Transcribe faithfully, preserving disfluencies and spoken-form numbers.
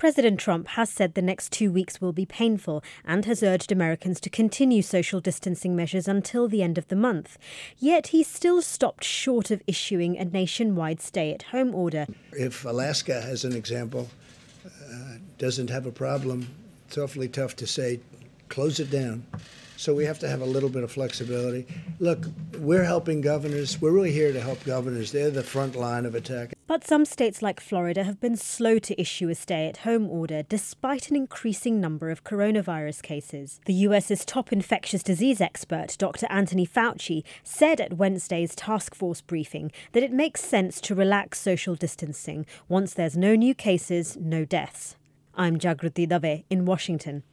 President Trump has said the next two weeks will be painful and has urged Americans to continue social distancing measures until the end of the month. Yet he's still stopped short of issuing a nationwide stay-at-home order. If Alaska, as an example, uh, doesn't have a problem, it's awfully tough to say, close it down. So we have to have a little bit of flexibility. Look, we're helping governors. We're really here to help governors. They're the front line of attack. But some states like Florida have been slow to issue a stay-at-home order despite an increasing number of coronavirus cases. The U S's top infectious disease expert, Doctor Anthony Fauci, said at Wednesday's task force briefing that it makes sense to relax social distancing once there's no new cases, no deaths. I'm Jagruti Dave in Washington.